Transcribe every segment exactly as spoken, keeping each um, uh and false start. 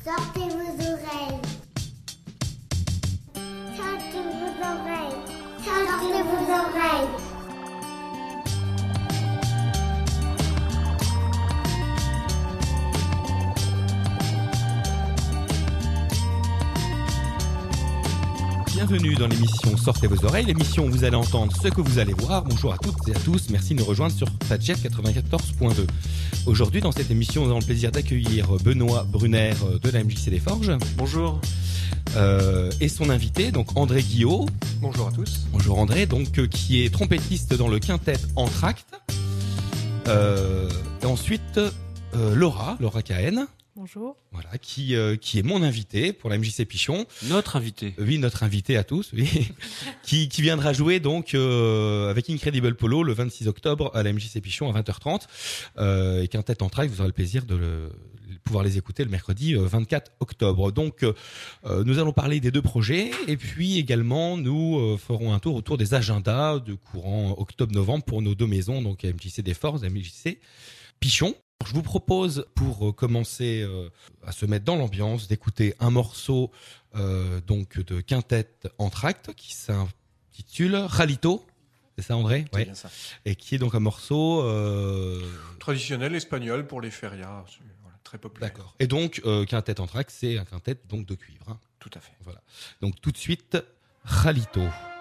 Sortez vos oreilles. Sortez vos oreilles. Sortez vos oreilles. Bienvenue dans l'émission Sortez vos oreilles, l'émission où vous allez entendre ce que vous allez voir. Bonjour à toutes et à tous, merci de nous rejoindre sur Fadjet quatre-vingt-quatorze point deux. Aujourd'hui, dans cette émission, nous avons le plaisir d'accueillir Benoît Brunner de la M J C des Forges. Bonjour. Euh, et son invité, donc André Guillot. Bonjour à tous. Bonjour André, donc euh, qui est trompettiste dans le quintet Entracte. Euh, et ensuite, euh, Laura, Laura Cahen. Bonjour. Voilà, qui euh, qui est mon invité pour la M J C Pichon. Notre invité. Oui, notre invité à tous, oui. qui qui viendra jouer donc euh, avec Incredible Polo le vingt-six octobre à la M J C Pichon à vingt heures trente. Euh, et Quintet Entracte, vous aurez le plaisir de le, pouvoir les écouter le mercredi euh, vingt-quatre octobre. Donc euh, nous allons parler des deux projets et puis également nous euh, ferons un tour autour des agendas de courant octobre-novembre pour nos deux maisons, donc M J C des Forges et M J C Pichon. Je vous propose, pour commencer euh, à se mettre dans l'ambiance, d'écouter un morceau euh, donc de Quintet Entracte qui s'intitule Ralito. C'est ça, André ? C'est ouais. bien ça. Et qui est donc un morceau euh... traditionnel espagnol pour les ferias, voilà, très populaire. D'accord. Et donc euh, Quintet Entracte, c'est un quintet donc de cuivre. Hein. Tout à fait. Voilà. Donc tout de suite, Ralito.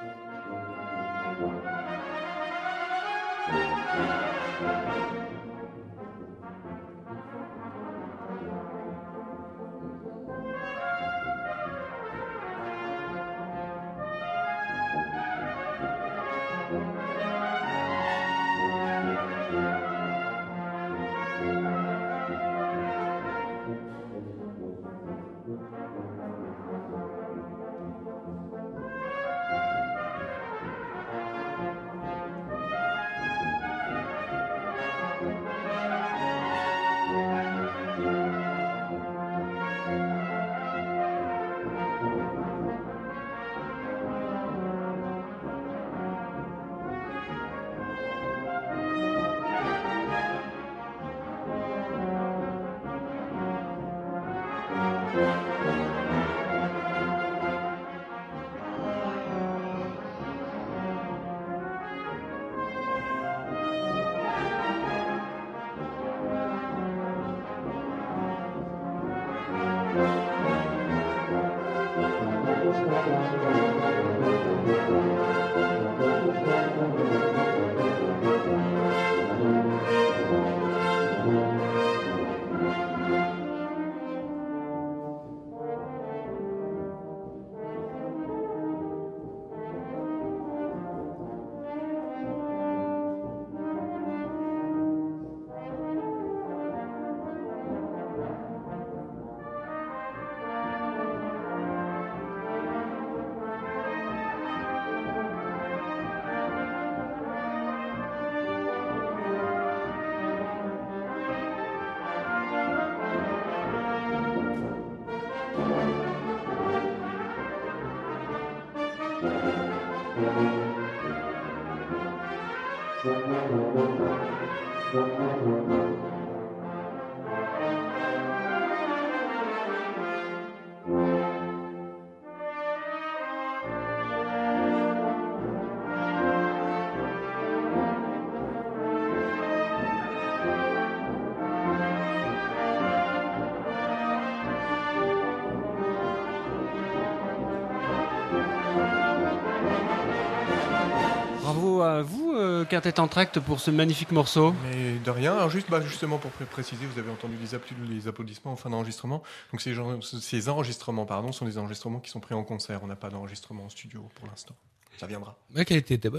Bravo à vous, euh, Quintet Entracte, pour ce magnifique morceau. Mais de rien. Alors juste, bah, justement pour pré- préciser, vous avez entendu les, appli- les applaudissements en fin d'enregistrement. Donc ces, gens- ces enregistrements, pardon, sont des enregistrements qui sont pris en concert. On n'a pas d'enregistrement en studio pour l'instant. Ça viendra. La qualité était bonne.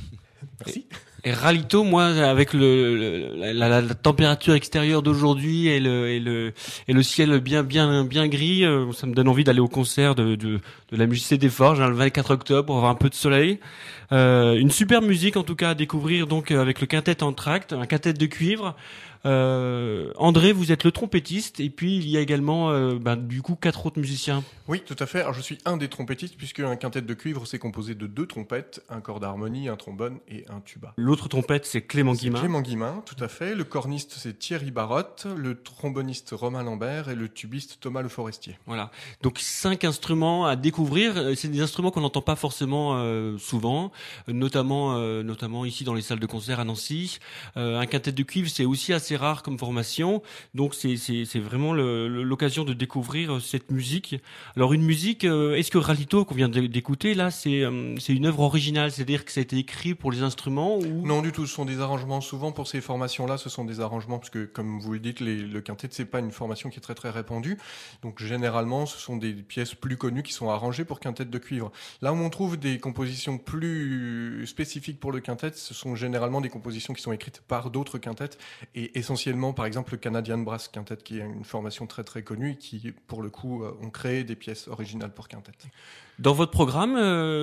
Merci. Et Ralito, moi, avec le, le- la, la- la température extérieure d'aujourd'hui et le, et le, et le ciel bien, bien, bien gris, euh, ça me donne envie d'aller au concert de, de, de la M J C des Forges, hein, le vingt-quatre octobre, pour avoir un peu de soleil. Euh, une super musique, en tout cas, à découvrir, donc, avec le Quintet Entracte, un quintet de cuivre. Euh, André, vous êtes le trompettiste et puis il y a également euh, ben, du coup quatre autres musiciens. Oui, tout à fait. Alors, je suis un des trompettistes puisque un quintet de cuivre, c'est composé de deux trompettes, un corps d'harmonie, un trombone et un tuba. L'autre trompette, c'est Clément C'est Guimin. Clément Guimin, tout à fait. Le corniste, c'est Thierry Barotte, le tromboniste Romain Lambert et le tubiste Thomas Le Forestier. Voilà. Donc cinq instruments à découvrir. Euh, C'est des instruments qu'on n'entend pas forcément euh, souvent, euh, notamment euh, notamment ici dans les salles de concert à Nancy. Euh, un quintet de cuivre, c'est aussi assez rare comme formation. Donc c'est c'est c'est vraiment le- le- l'occasion de découvrir cette musique. Alors une musique, euh, est-ce que Rallito qu'on vient de- d'écouter là, c'est euh, c'est une œuvre originale, c'est-à-dire que ça a été écrit pour les instruments ou Non, du tout. Ce sont des arrangements. Souvent, pour ces formations-là, ce sont des arrangements, parce que, comme vous le dites, les- le quintet, c'est pas une formation qui est très très répandue. Donc, généralement, ce sont des pièces plus connues qui sont arrangées pour quintet de cuivre. Là où on trouve des compositions plus spécifiques pour le quintet, ce sont généralement des compositions qui sont écrites par d'autres quintets, et essentiellement, par exemple, le Canadian Brass Quintet, qui est une formation très très connue, et qui, pour le coup, euh, ont créé des pièces originales pour quintet. dans votre programme,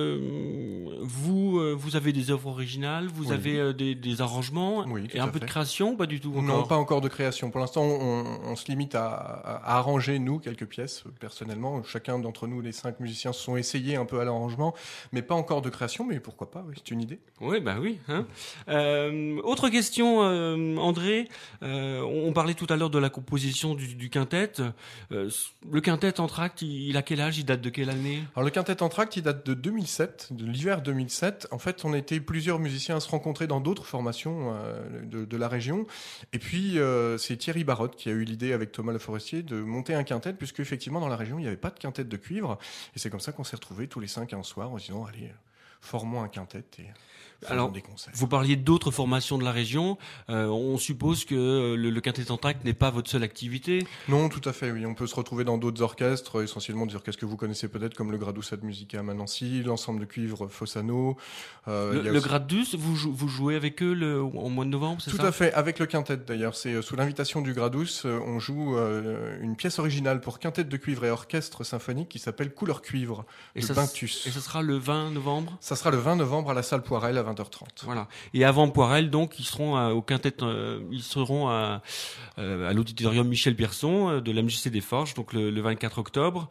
euh, vous euh, vous avez des œuvres originales, vous Oui. avez euh, des, des arrangements Oui, tout et un à peu de fait. création, pas du tout Non, encore. pas encore de création. Pour l'instant, on, on se limite à, à- à arranger, nous, quelques pièces, personnellement. Chacun d'entre nous, les cinq musiciens, se sont essayés un peu à l'arrangement, mais pas encore de création, mais pourquoi pas, oui, c'est une idée. Oui, bah oui. Hein. Euh, autre question, euh, André. Euh, on on parlait tout à l'heure de la composition du, du quintet. Euh, le quintet Entr'acte, il, il a quel âge? Il date de quelle année? Alors, le quintet Entr'acte, il date de deux mille sept, de l'hiver deux mille sept. En fait, on était plusieurs musiciens à se rencontrer dans d'autres formations euh, de, de la région. Et puis, euh, c'est Thierry Barotte qui a eu l'idée, avec Thomas Le Forestier, de monter un quintet, puisque effectivement, dans la région, il n'y avait pas de quintet de cuivre. Et c'est comme ça qu'on s'est retrouvés tous les cinq un soir en se disant, allez, formons un quintet et faisons Alors, des concerts. Vous parliez d'autres formations de la région. Euh, on suppose que le, le quintet Entr'acte n'est pas votre seule activité. Non, tout à fait, oui. On peut se retrouver dans d'autres orchestres, essentiellement des orchestres que vous connaissez peut-être, comme le Gradoucet Musica à Nancy, l'ensemble de cuivre Fossano. Euh, Le, il y a le aussi- Gradus, vous, jou- vous jouez avec eux le, en mois de novembre, c'est Tout ça? à fait, avec le quintet d'ailleurs. C'est euh, sous l'invitation du Gradus, euh, on joue euh, une pièce originale pour quintet de cuivre et orchestre symphonique qui s'appelle Couleur cuivre Et de ça, Bintus. et ça sera le vingt novembre. Ça sera le vingt novembre à la salle Poirel à vingt heures trente. Voilà. Et avant Poirel, donc, ils seront à- au quintet, euh, ils seront à, euh, à l'auditorium Michel Pierson euh, de l'M J C des Forges, donc le, le vingt-quatre octobre.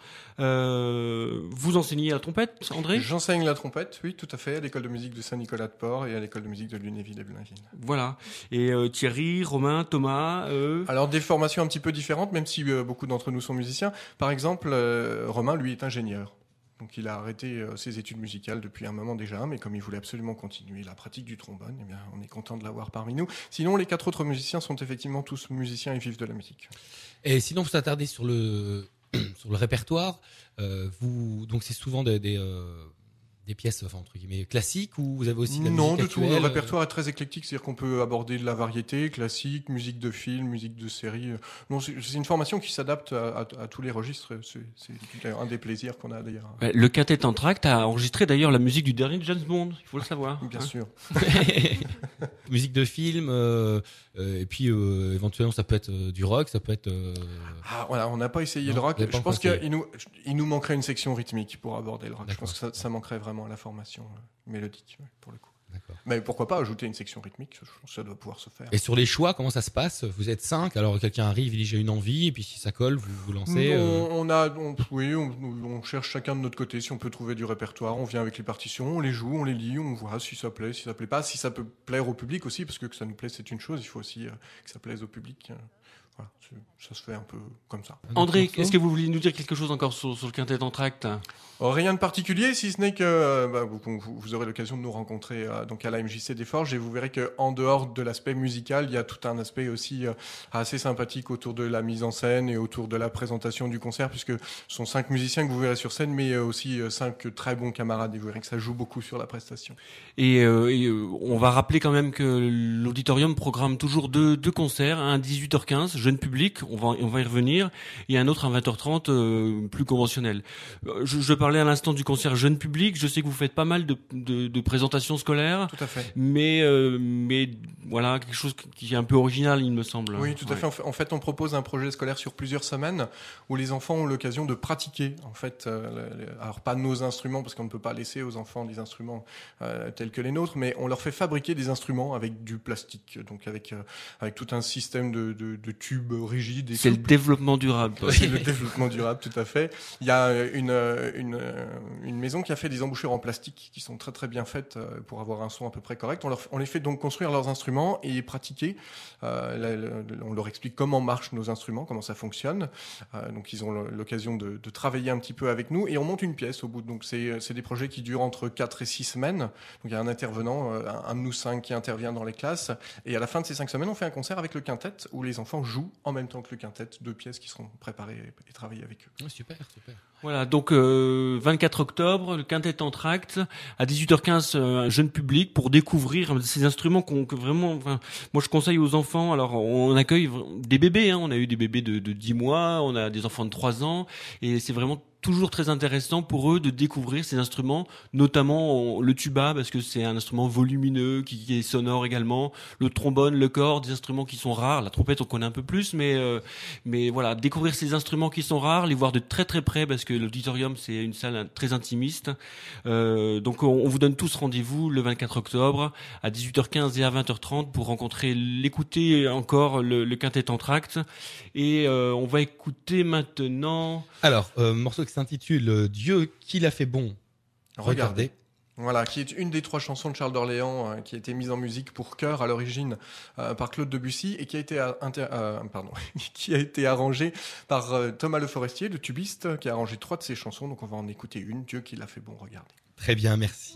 Euh, vous enseignez la trompette, André? J'enseigne la trompette, oui, tout à fait, à l'école de musique de Saint-Nicolas-de-Port et à l'école de musique de Lunéville et Blainville. Voilà. Et euh, Thierry, Romain, Thomas, eux. Alors des formations un petit peu différentes, même si euh, beaucoup d'entre nous sont musiciens. Par exemple, euh, Romain, lui, est ingénieur. Donc il a arrêté euh, ses études musicales depuis un moment déjà, mais comme il voulait absolument continuer la pratique du trombone, eh bien, on est content de l'avoir parmi nous. Sinon, les quatre autres musiciens sont effectivement tous musiciens et vivent de la musique. Et sinon, vous s'attardez sur le sur le répertoire. Euh, vous donc c'est souvent des des, euh, des pièces enfin entre guillemets classiques ou vous avez aussi de la Non, musique du tout. Le actuelle, euh, répertoire est très éclectique, c'est-à-dire qu'on peut aborder de la variété classique, musique de film, musique de série. Non, c'est c'est une formation qui s'adapte à, à- à tous les registres. C'est c'est un des plaisirs qu'on a d'ailleurs. Euh, Le quintet Entr'acte a enregistré d'ailleurs la musique du dernier James Bond, il faut le savoir. Bien hein. sûr. musique de film euh, euh, et puis euh, éventuellement ça peut être euh, du rock, ça peut être euh, Ah, voilà, on n'a pas essayé Non, le rock. vous avez pas Je pense encore qu'il nous, il nous manquerait une section rythmique pour aborder le rock. Je D'accord. pense que ça, ça manquerait vraiment à la formation euh, mélodique, ouais, pour le coup. d'accord. Mais pourquoi pas ajouter une section rythmique? Je pense que ça doit pouvoir se faire. Et sur les choix, comment ça se passe? Vous êtes cinq, alors quelqu'un arrive, il dit j'ai une envie, et puis si ça colle, vous vous lancez. on, euh, on a, on- oui, on, on cherche chacun de notre côté si on peut trouver du répertoire. On vient avec les partitions, on les joue, on les lit, on voit si ça plaît, si ça plaît pas, si ça peut plaire au public aussi, parce que que ça nous plaît c'est une chose. Il faut aussi euh, que ça plaise au public. euh. Voilà, c'est- ça se fait un peu comme ça. un André, autre morceau est-ce que vous voulez nous dire quelque chose encore sur, sur le quintet Entr'acte? Oh, rien de particulier, si ce n'est que euh, bah, vous, vous- vous aurez l'occasion de nous rencontrer euh, donc à la M J C des Forges et vous verrez que en dehors de l'aspect musical, il y a tout un aspect aussi euh, assez sympathique autour de la mise en scène et autour de la présentation du concert, puisque ce sont cinq musiciens que vous verrez sur scène, mais euh, aussi euh, cinq très bons camarades et vous verrez que ça joue beaucoup sur la prestation. Et, euh, et, euh, on va rappeler quand même que l'auditorium programme toujours deux, deux concerts, un à dix-huit heures quinze jeune public, on va on va y revenir, et un autre à vingt heures trente euh, plus conventionnel. Je, je parlais à l'instant du concert jeune public, je sais que vous faites pas mal de de, de présentations scolaires. Tout à fait. Mais euh, mais voilà, quelque chose qui est un peu original, il me semble. Oui, tout à Ouais. fait. En fait. En fait, on propose un projet scolaire sur plusieurs semaines où les enfants ont l'occasion de pratiquer. En fait, euh, le- le- alors pas nos instruments parce qu'on ne peut pas laisser aux enfants des instruments euh, tels que les nôtres, mais on leur fait fabriquer des instruments avec du plastique, donc avec euh, avec tout un système de, de, de tubes rigides. Et C'est le souples. développement durable. C'est le développement durable, tout à fait. Il y a une, une, une maison qui a fait des embouchures en plastique qui sont très très bien faites euh, pour avoir un son à peu près correct. On, leur, on les fait donc construire leurs instruments et pratiquer. Euh, la- la- on leur explique comment marchent nos instruments, comment ça fonctionne. Euh, donc ils ont l'occasion de, de travailler un petit peu avec nous et on monte une pièce au bout. Donc c'est c'est des projets qui durent entre quatre et six semaines. Donc il y a un intervenant, euh, un, un de nous cinq qui intervient dans les classes. Et à la fin de ces cinq semaines, on fait un concert avec le quintet où les enfants jouent en même temps que le quintet, deux pièces qui seront préparées et, et travaillées avec eux. Ouais, super, super. Voilà, donc euh, vingt-quatre octobre, le quintet entracte, à dix-huit heures quinze, euh, un jeune public pour découvrir ces instruments qu'on que vraiment. Enfin, moi, je conseille aux enfants. Alors, on accueille des bébés. Hein, on a eu des bébés de, de dix mois, on a des enfants de trois ans, et c'est vraiment toujours très intéressant pour eux de découvrir ces instruments, notamment le tuba parce que c'est un instrument volumineux qui, qui est sonore également, le trombone, le cor, des instruments qui sont rares, la trompette on connaît un peu plus, mais euh, mais voilà, découvrir ces instruments qui sont rares, les voir de très très près parce que l'auditorium c'est une salle très intimiste. Euh, donc on, on vous donne tous rendez-vous le vingt-quatre octobre à dix-huit heures quinze et à vingt heures trente pour rencontrer, l'écouter encore le, le quintet entracte, et euh, on va écouter maintenant. Alors, euh, morceau qui s'intitule euh, Dieu qui l'a fait bon. Regardez. Voilà, qui est une des trois chansons de Charles d'Orléans euh, qui a été mise en musique pour chœur à l'origine euh, par Claude Debussy et qui a été à- inter- euh, pardon, qui a été arrangée par euh, Thomas Le Forestier, le tubiste, qui a arrangé trois de ses chansons. Donc on va en écouter une. Dieu qui l'a fait bon. Regardez. Très bien, merci.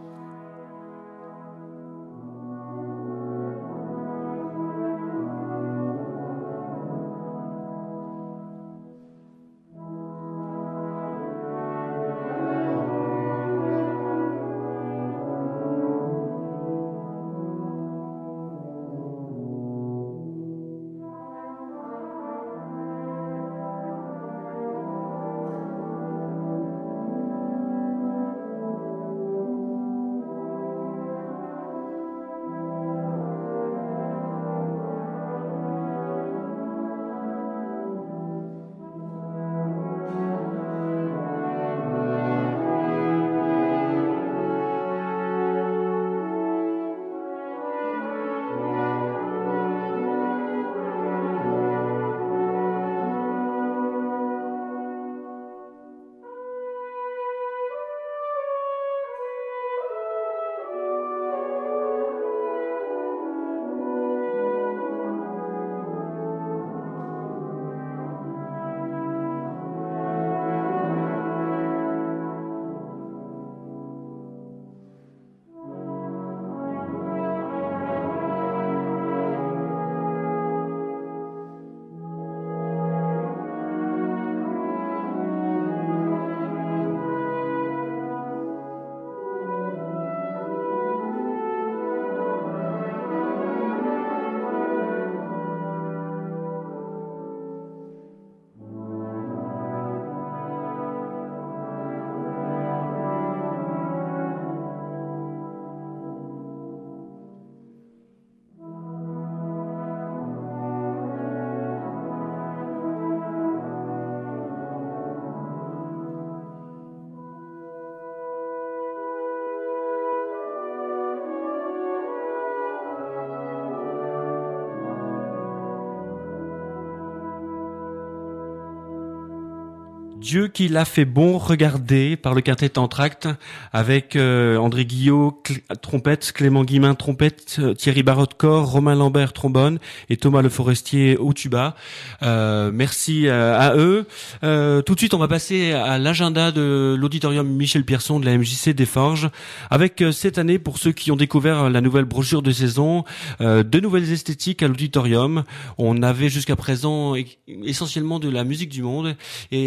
Dieu qui l'a fait bon, regardez, par le quintet entracte, avec euh, André Guillot, cl- trompette, Clément Guillemin, trompette, euh, Thierry Barotte, cor, Romain Lambert, trombone, et Thomas Le Forestier au tuba. Euh, merci euh, à eux. Euh, tout de suite, on va passer à l'agenda de l'auditorium Michel Pierson de la M J C des Forges, avec euh, cette année, pour ceux qui ont découvert la nouvelle brochure de saison, euh, deux nouvelles esthétiques à l'auditorium. On avait jusqu'à présent e- essentiellement de la musique du monde, et euh, on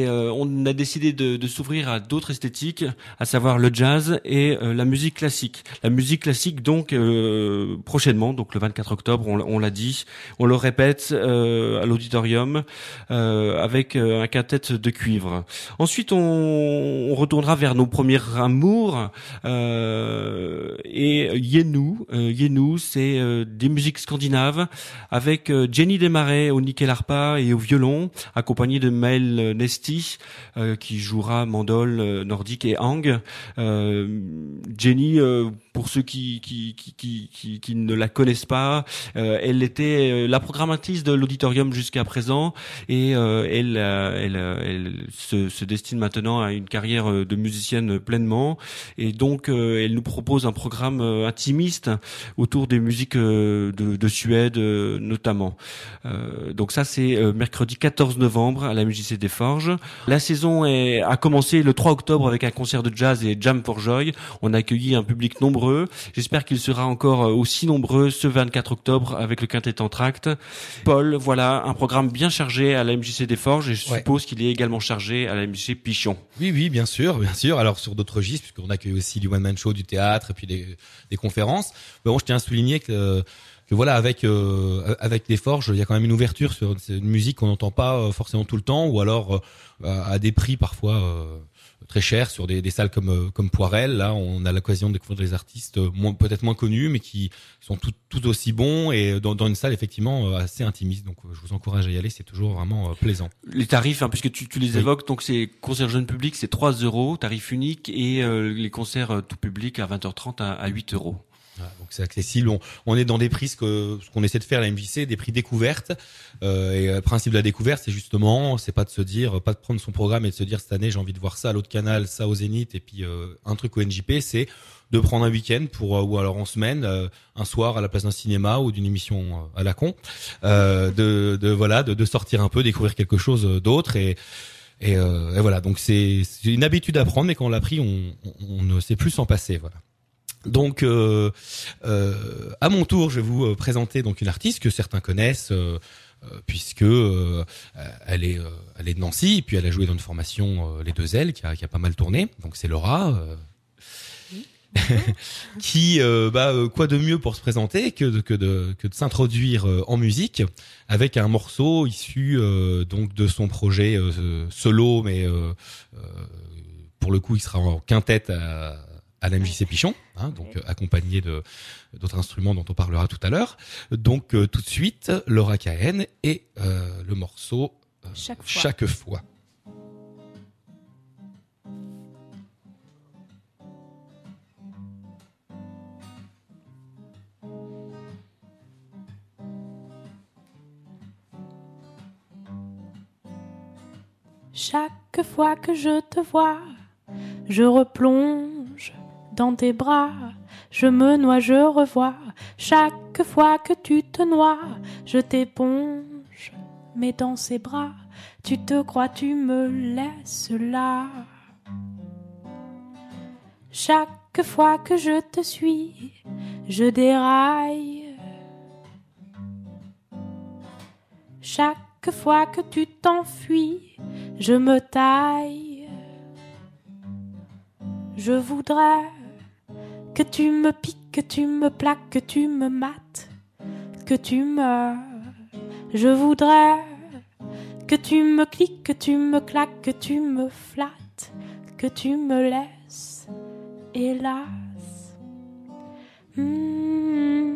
on a décidé de, de s'ouvrir à d'autres esthétiques, à savoir le jazz et euh, la musique classique. La musique classique, donc, euh, prochainement, donc le vingt-quatre octobre, on, on l'a dit, on le répète euh, à l'auditorium, euh, avec euh, un quintet de cuivre. Ensuite, on, on retournera vers nos premiers amours, euh, et Yenu. Euh, Yenu, c'est euh, des musiques scandinaves, avec euh, Jenny Desmarais au nickel harpa et au violon, accompagné de Maël Nesti, euh, qui jouera mandole euh, nordique et hang. Euh, Jenny, euh, pour ceux qui qui, qui qui qui qui ne la connaissent pas, euh, elle était la programmatrice de l'auditorium jusqu'à présent, et euh, elle elle elle se, se destine maintenant à une carrière de musicienne pleinement, et donc euh, elle nous propose un programme intimiste autour des musiques de, de Suède notamment. Euh, donc ça c'est euh, mercredi quatorze novembre à la M J C des Forges. La saison est, a commencé le trois octobre avec un concert de jazz et Jam for Joy. On a accueilli un public nombreux. J'espère qu'il sera encore aussi nombreux ce vingt-quatre octobre avec le quintet Entr'acte. Paul, voilà un programme bien chargé à la M J C des Forges, et je Ouais. suppose qu'il est également chargé à la M J C Pichon. Oui, oui, bien sûr, bien sûr. Alors sur d'autres registres, puisqu'on accueille aussi du one-man show, du théâtre, et puis des, des conférences. Mais bon, je tiens à souligner que, que voilà, avec euh, avec les Forges, il y a quand même une ouverture sur une musique qu'on n'entend pas forcément tout le temps, ou alors euh, à des prix parfois euh, très chers sur des, des salles comme comme Poirel. Là, on a l'occasion de découvrir des artistes moins, peut-être moins connus, mais qui sont tout tout aussi bons, et dans, dans une salle effectivement assez intimiste. Donc, je vous encourage à y aller. C'est toujours vraiment euh, plaisant. Les tarifs, hein, puisque tu, tu les Oui. évoques, donc c'est concert jeune public, c'est trois euros, tarif unique, et euh, les concerts euh, tout public à vingt heures trente à, à huit euros. Voilà, donc c'est accessible. On, on est dans des prix, ce que ce qu'on essaie de faire à la M J C, des prix découvertes. Euh, et le principe de la découverte, c'est justement, c'est pas de se dire, pas de prendre son programme et de se dire cette année j'ai envie de voir ça à l'autre canal, ça au Zénith, et puis euh, un truc au N J P. C'est de prendre un week-end pour, ou alors en semaine, euh, un soir à la place d'un cinéma ou d'une émission à la con, euh, de, de voilà, de, de sortir un peu, découvrir quelque chose d'autre, et et, euh, et voilà. Donc c'est, c'est une habitude à prendre, mais quand on l'a pris, on, on, on ne sait plus s'en passer. Voilà. Donc, euh, euh, à mon tour, je vais vous présenter donc une artiste que certains connaissent, euh, euh, puisque euh, elle est, euh, elle est de Nancy, et puis elle a joué dans une formation euh, Les Deux Ailes, qui a, qui a pas mal tourné. Donc c'est Laura, euh, qui, euh, bah, quoi de mieux pour se présenter que de, que de, que de s'introduire euh, en musique avec un morceau issu euh, donc de son projet euh, solo, mais euh, euh, pour le coup, il sera en quintette à à la M J C Pichon, hein, donc euh, accompagné de d'autres instruments dont on parlera tout à l'heure. Donc euh, tout de suite, Laura Cahen et euh, le morceau euh, Chaque fois. Chaque fois. Chaque fois que je te vois, je replonge dans tes bras, je me noie, je revois. Chaque fois que tu te noies, je t'éponge, mais dans ses bras, tu te crois, tu me laisses là. Chaque fois que je te suis, je déraille. Chaque fois que tu t'enfuis, je me taille. Je voudrais que tu me piques, que tu me plaques, que tu me mates, que tu me... Je voudrais que tu me cliques, que tu me claques, que tu me flattes, que tu me laisses, hélas. Mmh.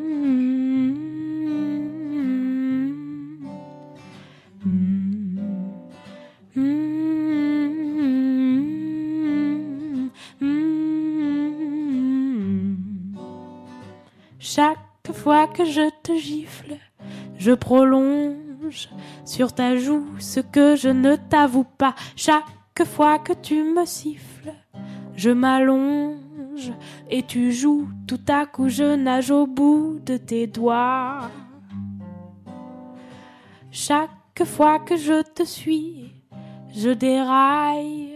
Chaque fois que je te gifle, je prolonge sur ta joue ce que je ne t'avoue pas. Chaque fois que tu me siffles, je m'allonge et tu joues. Tout à coup je nage au bout de tes doigts. Chaque fois que je te suis, je déraille.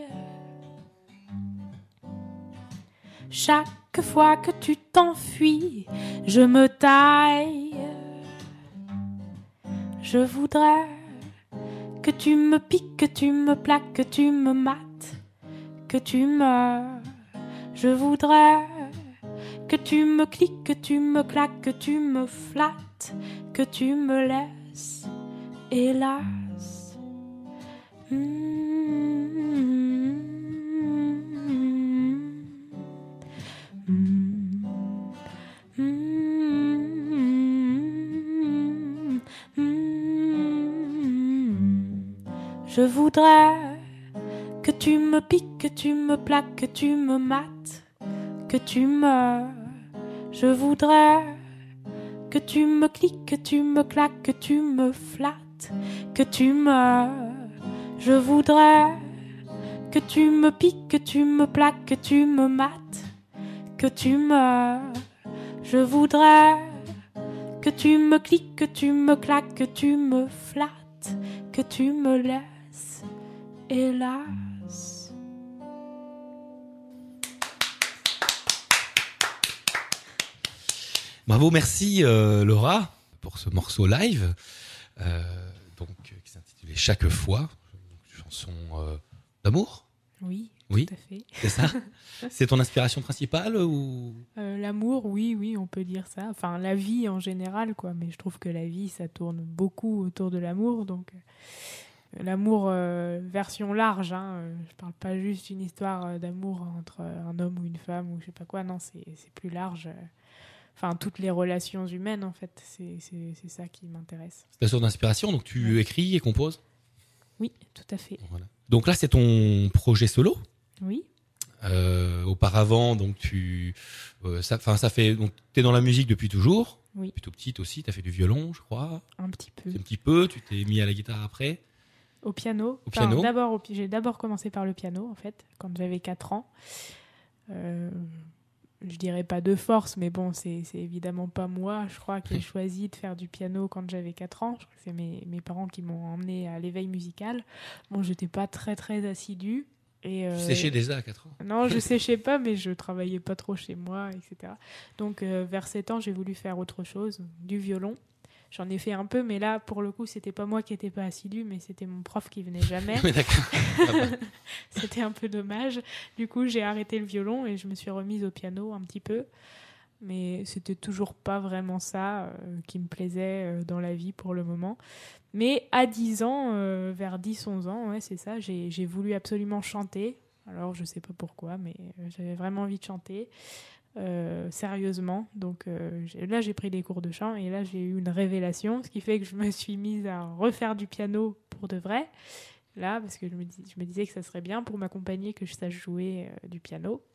Chaque fois que tu t'enfuis, je me taille. Je voudrais que tu me piques, que tu me plaques, que tu me mates, que tu me... Je voudrais que tu me cliques, que tu me claques, que tu me flattes, que tu me laisses, hélas. Mmh. Mmh. Mmh. Mmh. Je voudrais que tu me piques, que tu me plaques, que tu me mates, que tu me... Je voudrais que tu me cliques, que tu me claques, que tu me flattes, que tu me... Je voudrais que tu me piques, que tu me plaques, que tu me mates, que tu me... Je voudrais que tu me cliques, que tu me claques, que tu me flattes, que tu me laisses, hélas. Bravo, merci euh, Laura pour ce morceau live, euh, donc euh, qui s'intitulait Chaque fois, une chanson euh, d'amour. Oui, Oui, tout à fait. c'est ça. C'est ton inspiration principale ou Euh, l'amour, oui, oui, on peut dire ça. Enfin, la vie en général, quoi. Mais je trouve que la vie, ça tourne beaucoup autour de l'amour. Donc, euh, l'amour euh, version large. Hein. Euh, je parle pas juste d'une histoire euh, d'amour entre euh, un homme ou une femme ou je sais pas quoi. Non, c'est, c'est plus large. Euh, Enfin, toutes les relations humaines, en fait. C'est, c'est, c'est ça qui m'intéresse. c'est ta source d'inspiration, donc tu Ouais. écris et composes. Oui, tout à fait. Voilà. Donc là, c'est ton projet solo. Oui, Euh, auparavant, donc tu, euh, ça, enfin, ça fait, donc t'es dans la musique depuis toujours. Oui. Plutôt petite aussi. T'as fait du violon, je crois. un petit peu. C'est un petit peu. Tu t'es mis à la guitare après. Au piano. Au piano. D'abord, au pi- j'ai d'abord commencé par le piano, en fait, quand j'avais quatre ans. Euh, je dirais pas de force, mais bon, c'est, c'est évidemment pas moi, je crois, qui ai choisi de faire du piano quand j'avais quatre ans. Je crois que c'est mes, mes parents qui m'ont emmené à l'éveil musical. Bon, j'étais pas très, très assidue. Et, euh, Tu séchais déjà à quatre ans. Non, je séchais pas, mais je travaillais pas trop chez moi, et cetera. Donc, euh, vers sept ans, j'ai voulu faire autre chose, du violon. J'en ai fait un peu, mais là, pour le coup, c'était pas moi qui étais pas assidue, mais c'était mon prof qui venait jamais. Oui, d'accord. Ah bah. C'était un peu dommage. Du coup, j'ai arrêté le violon et je me suis remise au piano un petit peu. Mais c'était toujours pas vraiment ça euh, qui me plaisait euh, dans la vie pour le moment. Mais à dix ans, euh, vers dix onze ans, ouais, c'est ça, j'ai, j'ai voulu absolument chanter. Alors, je sais pas pourquoi, mais euh, j'avais vraiment envie de chanter. Euh, sérieusement. Donc euh, j'ai, là, j'ai pris des cours de chant et là, j'ai eu une révélation, ce qui fait que je me suis mise à refaire du piano pour de vrai. Là, parce que je me, dis, je me disais que ça serait bien pour m'accompagner que je sache jouer euh, du piano.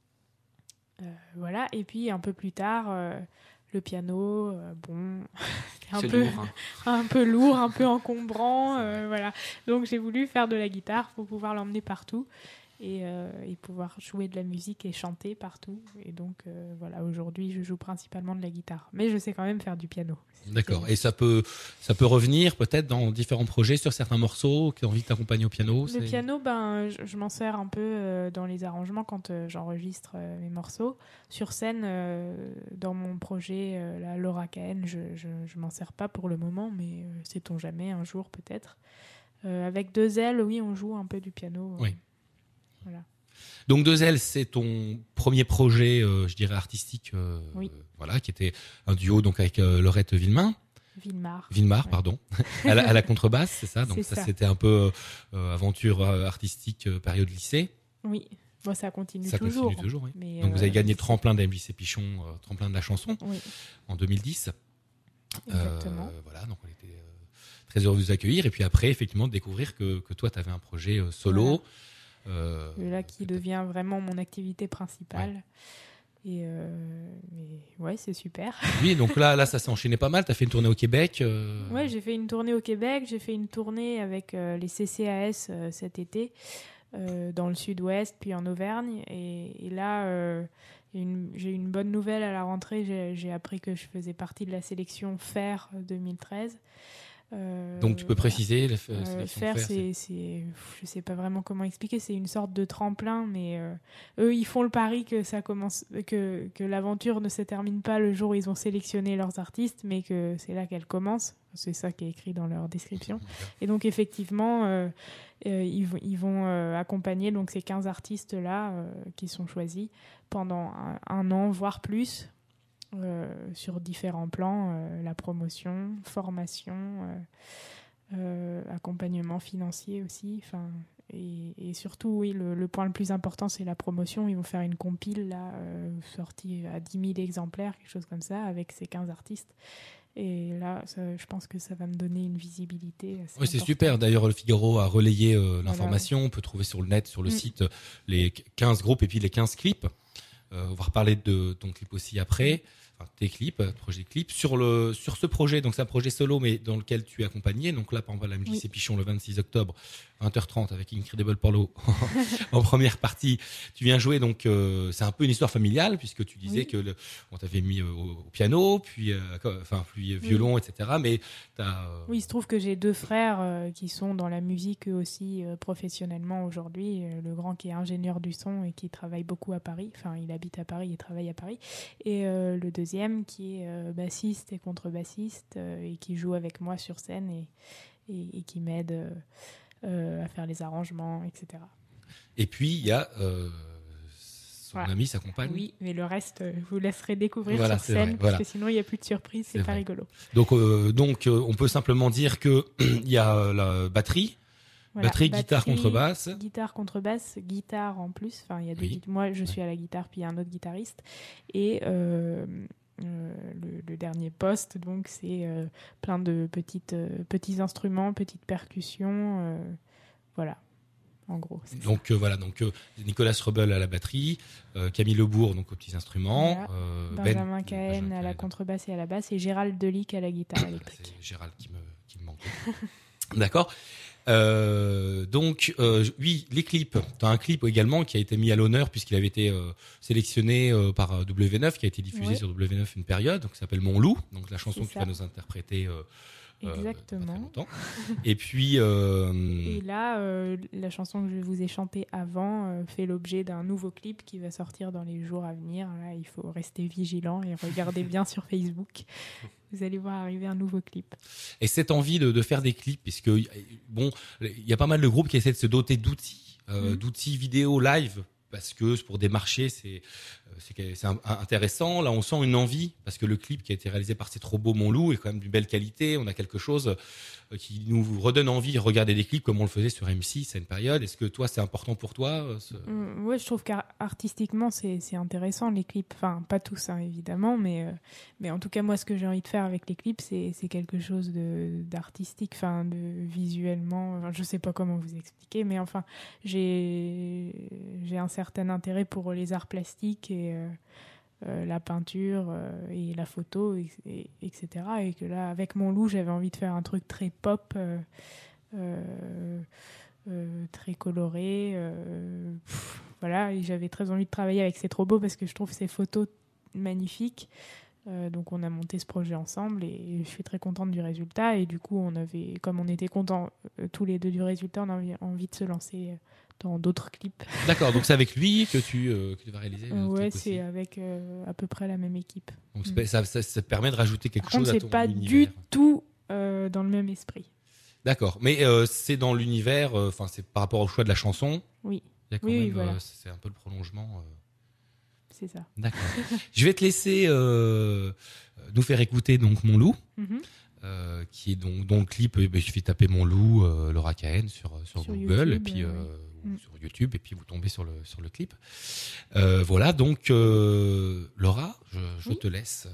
Euh, voilà. Et puis, un peu plus tard, euh, le piano, euh, bon, c'était un C'est peu, lourd, hein. un peu lourd, un peu encombrant. Euh, voilà. Donc, j'ai voulu faire de la guitare pour pouvoir l'emmener partout. Et, euh, et pouvoir jouer de la musique et chanter partout. Et donc, euh, voilà, aujourd'hui, je joue principalement de la guitare. Mais je sais quand même faire du piano. D'accord. C'est- Et ça peut, ça peut revenir peut-être dans différents projets sur certains morceaux qui ont envie de t'accompagner au piano. Le c'est- piano, ben, je, je m'en sers un peu euh, dans les arrangements quand euh, j'enregistre euh, mes morceaux. Sur scène, euh, dans mon projet, euh, la Laura K N, je, je, je m'en sers pas pour le moment, mais euh, sait-on jamais, un jour peut-être. Euh, avec Deux Ailes, oui, on joue un peu du piano. euh, Oui. Voilà. Donc Deux Ailes, c'est ton premier projet, euh, je dirais artistique, euh, Oui. voilà, qui était un duo donc avec euh, Laurette Villemain, Villemar. Villemar, Ouais. pardon, à, la, à la contrebasse, c'est ça. Donc C'est ça, ça. c'était un peu euh, aventure euh, artistique euh, période lycée. Oui, moi ça continue Ça toujours. continue toujours. Oui. Mais, Donc vous euh, avez gagné le c'est- tremplin d'M J C Pichon, euh, tremplin de la chanson Oui, en deux mille dix. exactement. Euh, voilà, donc on était euh, très heureux de vous accueillir et puis après effectivement de découvrir que, que toi tu avais un projet euh, solo. Voilà. Euh, Et là qui que t'as- devient vraiment mon activité principale. Et euh, mais ouais, c'est super. Oui, donc là, là, ça s'est enchaîné pas mal. T'as fait une tournée au Québec. euh, Ouais, j'ai fait une tournée au Québec, j'ai fait une tournée avec euh, les C C A S euh, cet été euh, dans le sud-ouest, puis en Auvergne. Et, et là, euh, il y a une- j'ai eu une bonne nouvelle à la rentrée. J'ai, j'ai appris que je faisais partie de la sélection F E R deux mille treize. Euh, Donc tu peux voilà. préciser. La, f- Euh, sélection faire, F E R, c'est, c'est, je sais pas vraiment comment expliquer. C'est une sorte de tremplin, mais euh, eux, ils font le pari que ça commence, que que l'aventure ne se termine pas le jour où ils ont sélectionné leurs artistes, mais que c'est là qu'elle commence. c'est ça qui est écrit dans leur description. Et donc effectivement, euh, euh, ils, v- ils vont euh, accompagner donc ces quinze artistes-là euh, qui sont choisis pendant un, un an, voire plus, euh, sur différents plans, euh, la promotion, formation, euh, euh, accompagnement financier aussi. Enfin, et, et surtout, oui, le, le point le plus important, c'est la promotion. Ils vont faire une compile là, euh, sortie à dix mille exemplaires, quelque chose comme ça, avec ces quinze artistes. Et là, ça, je pense que ça va me donner une visibilité assez Oui, c'est importante. super. D'ailleurs, le Figaro a relayé euh, l'information. On peut trouver sur le net, sur le Mm. site, euh, les quinze groupes et puis les quinze clips. Euh, on va reparler de ton clip aussi après. Enfin, tes clips, euh, projet clip. Sur, le, sur ce projet, donc c'est un projet solo, mais dans lequel tu es accompagné. Donc là, par exemple, à la M J C Oui. Pichon le vingt-six octobre, vingt heures trente, avec Incredible Polo en première partie. Tu viens jouer, donc euh, c'est un peu une histoire familiale, puisque tu disais Oui. que le, on t'avait mis au, au piano, puis, euh, enfin, puis euh, violon, et cetera. Mais t'as, euh, Oui, il se trouve que j'ai deux frères euh, qui sont dans la musique eux aussi euh, professionnellement aujourd'hui. Euh, le grand qui est ingénieur du son et qui travaille beaucoup à Paris. Enfin, il habite à Paris et travaille à Paris. Et euh, le deuxième qui est euh, bassiste et contrebassiste euh, et qui joue avec moi sur scène et, et, et qui m'aide euh, euh, à faire les arrangements, et cetera. Et puis, il y a euh, son Voilà. ami, sa compagne. Oui, mais le reste, euh, je vous laisserai découvrir Voilà, sur c'est scène vrai, parce voilà. que sinon il n'y a plus de surprise, c'est, C'est pas vrai. rigolo. Donc, euh, donc euh, on peut simplement dire que il y a la batterie, Voilà, batterie, guitare, batterie, contrebasse. Guitare, contrebasse, guitare en plus. Enfin, il y a deux Oui. gui- moi, je suis à la guitare, puis il y a un autre guitariste. Et euh, euh, le, le dernier poste, donc, c'est euh, plein de petites, euh, petits instruments, petites percussions. euh, voilà, en gros. c'est ça. Donc euh, voilà, donc euh, Nicolas Rebel à la batterie, euh, Camille Lebourg donc aux petits instruments, Voilà. euh, Benjamin Ben- Cahen Benjamin à la Cahen. contrebasse et à la basse, et Gérald Delic à la guitare Ah, électrique. c'est Gérald qui me qui me manquait. D'accord. Euh, donc euh, oui, les clips. Tu as un clip également qui a été mis à l'honneur puisqu'il avait été euh, sélectionné euh, par euh, W neuf, qui a été diffusé Oui. sur W neuf une période, donc ça s'appelle Mon Loup, donc la chanson C'est que tu ça. vas nous interpréter euh, euh, Exactement. pas très longtemps. Et puis euh, Et là, euh, la chanson que je vous ai chantée avant euh, fait l'objet d'un nouveau clip qui va sortir dans les jours à venir. Là, il faut rester vigilant et regarder bien sur Facebook. Vous allez voir arriver un nouveau clip. Et cette envie de, de faire des clips, puisque bon, il y a pas mal de groupes qui essaient de se doter d'outils, euh, Mhm. d'outils vidéo live, parce que pour des marchés, c'est c'est c'est un- intéressant. Là, on sent une envie, parce que le clip qui a été réalisé par C'est trop beau mon loup est quand même d'une belle qualité. On a quelque chose euh, qui nous redonne envie de regarder des clips comme on le faisait sur M six à une période. Est-ce que toi, c'est important pour toi euh, ce- Mm, ouais, je trouve qu'artistiquement, c'est, c'est intéressant les clips. Enfin, pas tous, hein, évidemment, mais, euh, mais en tout cas, moi, ce que j'ai envie de faire avec les clips, c'est, c'est quelque chose de, d'artistique, enfin, de visuellement. Enfin, je sais pas comment vous expliquer, mais enfin, j'ai, j'ai un certain intérêt pour les arts plastiques et euh, euh, la peinture euh, et la photo, et, et- etc. Et que là, avec mon loup, j'avais envie de faire un truc très pop. euh, euh, euh, très coloré, euh, pff, voilà, et j'avais très envie de travailler avec C'est trop beau parce que je trouve ces photos magnifiques. Euh, donc on a monté ce projet ensemble et je suis très contente du résultat. Et du coup, on avait, comme on était contents euh, tous les deux du résultat, on avait envie de se lancer dans d'autres clips. D'accord, donc c'est avec lui que tu que tu vas réaliser. Euh, le ouais, clip aussi. c'est avec euh, à peu près la même équipe. Donc Mm. c'est- ça, ça, ça te permet de rajouter quelque Par chose contre, à c'est ton pas univers. du tout euh, dans le même esprit. D'accord, mais euh, c'est dans l'univers. Enfin, c'est par rapport au choix de la chanson. Oui, Il y a quand Oui, oui, même, voilà. euh, c'est un peu le prolongement. euh. c'est ça. D'accord. Je vais te laisser euh, nous faire écouter donc Mon Loup, Mhm. euh, qui est donc dont le clip. eh ben, il suffit de taper Mon Loup, euh, Laura Cahen sur sur, Sur Google YouTube, et puis euh, euh, ou Mm. sur YouTube et puis vous tombez sur le sur le clip. Euh, voilà donc euh, Laura, je, je Oui. te laisse.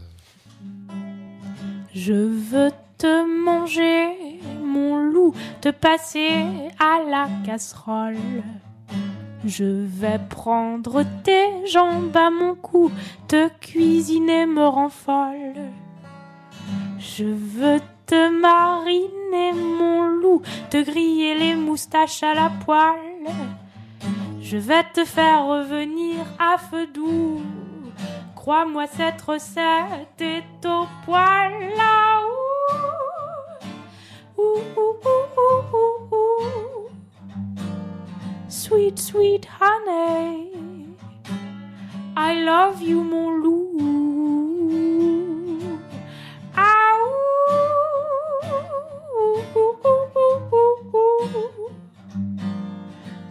Je veux te manger, mon loup, te passer à la casserole. Je vais prendre tes jambes à mon cou, te cuisiner me rend folle. Je veux te mariner, mon loup, te griller les moustaches à la poêle. Je vais te faire revenir à feu doux. Crois-moi, cette recette est au poil là. Ouh, ouh, ouh, ouh, ouh, ouh. Sweet, sweet honey, I love you, mon loup. Ah, ouh,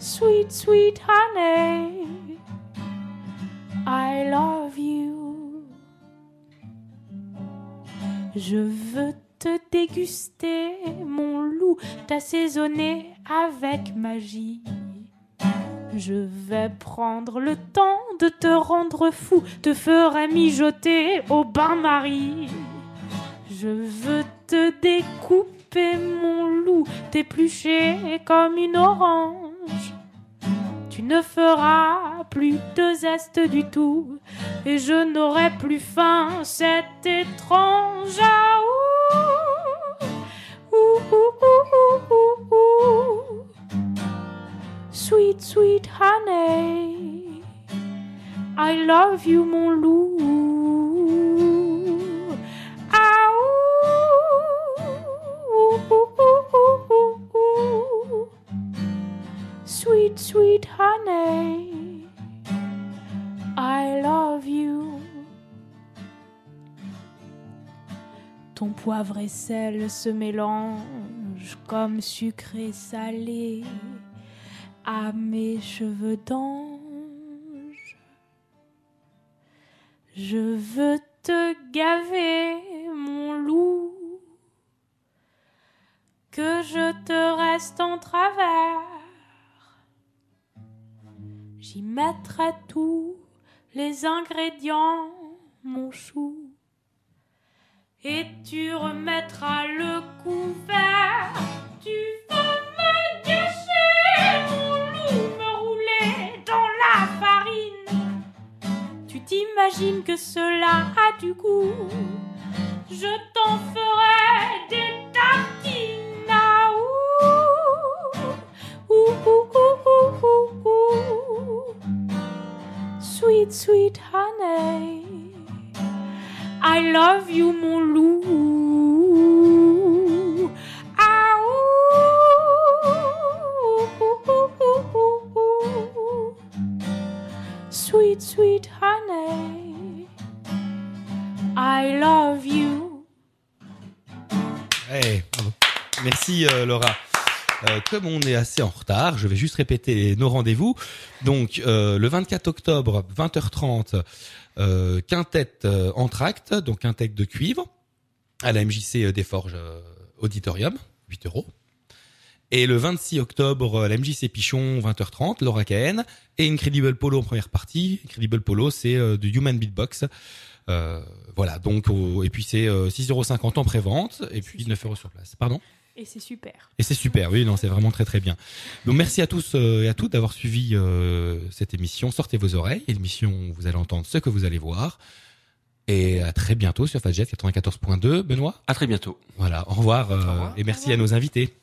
Sweet, sweet honey, I love you. Je veux te déguster, mon loup, t'assaisonner avec magie. Je vais prendre le temps de te rendre fou, te ferai mijoter au bain-marie. Je veux te découper, mon loup, t'éplucher comme une orange. Tu ne feras plus de zeste du tout, et je n'aurai plus faim, c'est étrange. Ah, ouh, ouh, ouh, ouh, ouh, ouh. Sweet, sweet honey, I love you, mon loup. Ah, ouh, ouh, ouh, ouh, ouh. Sweet, sweet honey, I love you. Ton poivre et sel se mélangent comme sucre et salé à mes cheveux d'ange. Je veux te gaver, mon loup, que je te reste en travers. J'y mettrai tous les ingrédients, mon chou, et tu remettras le couvert. Tu vas me gâcher, mon loup, me rouler dans la farine. Tu t'imagines que cela a du goût? Je t'en ferai des tartines. Ah, ouh, ouh, ouh, ouh, ouh, ouh. Sweet, sweet honey, I love you, mon loup. Ah, ouh, ouh, ouh, ouh, ouh. Sweet, sweet honey, I love you. Hey, bravo. Merci euh, Laura. Euh, comme on est assez en retard, je vais juste répéter nos rendez-vous. Donc euh, le vingt-quatre octobre, vingt heures trente, euh, quintette euh, entracte, donc quintette de cuivre, à la M J C des Forges euh, Auditorium, huit euros. Et le vingt-six octobre, à la M J C Pichon, vingt heures trente, Laura Cahen, et Incredible Polo en première partie. Incredible Polo, c'est euh, du Human Beatbox. Euh, voilà, donc au, et puis c'est euh, six euros cinquante en pré-vente, et puis neuf euros sur place. Pardon ? Et c'est super. Et c'est super, oui, non, c'est vraiment très très bien. Donc merci à tous euh, et à toutes d'avoir suivi euh, cette émission. Sortez vos oreilles, et l'émission où vous allez entendre ce que vous allez voir. Et à très bientôt sur Fadjet quatre-vingt-quatorze point deux. Benoît ? À très bientôt. Voilà, au revoir, euh, Au revoir. et merci à nos invités.